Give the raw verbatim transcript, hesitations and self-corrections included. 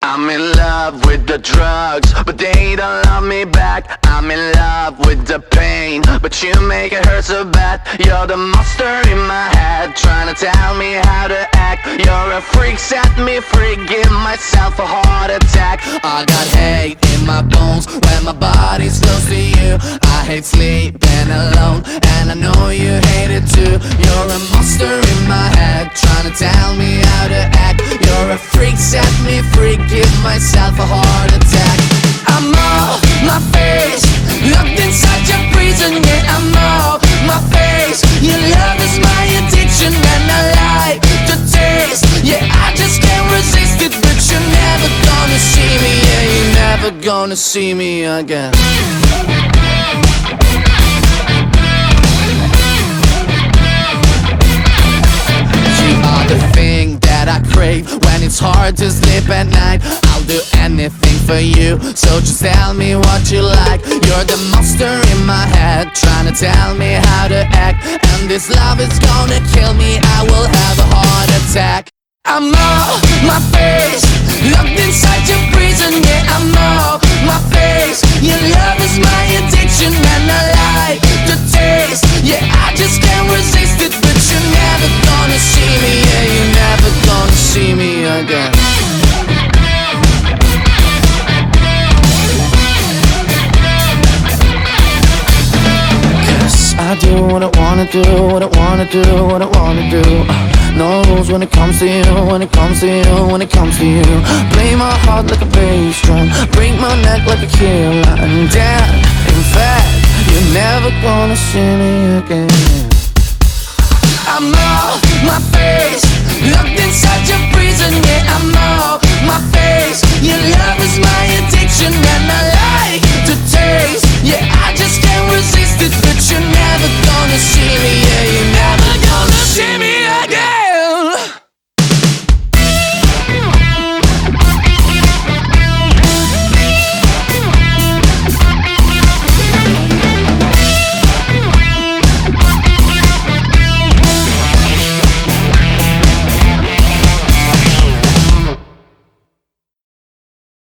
I'm in love with the drugs, but they don't love me back. I'm in love with the pain, but you make it hurt so bad. You're the monster in my head, trying to tell me how to act. You're a freak, set me free, give myself a heart attack. I got hate in my bones when my body's close to you. I hate sleeping alone, and I know you hate it too. You're a monster in my head, trying to tell me how to act. You're a freak, set me free, give myself a heart attack. I'm off my face, locked inside your prison. Yeah, I'm off my face. Your love is my addiction, and I like the taste. Yeah, I just can't resist it, but you're never gonna see me. Yeah, you're never gonna see me again. You are the thing that I crave when it's hard to sleep at night. I'll do anything for you, so just tell me what you like. You're the monster in my head, trying to tell me how to act. And this love is gonna kill me, I will have a heart attack. I'm off my face, locked inside your prison. Yeah, I'm off my face. Your love is my addiction, and I like the taste. Yeah, I just can't resist it, but you're never gonna see me. Yeah, you're never gonna see me again. I do what I wanna do, what I wanna do, what I wanna do. No rules when it comes to you, when it comes to you, when it comes to you. Play my heart like a bass drum, break my neck like a killer. And damn, in fact, you're never gonna see me again. I'm off my face, locked inside your prison. Yeah, I'm off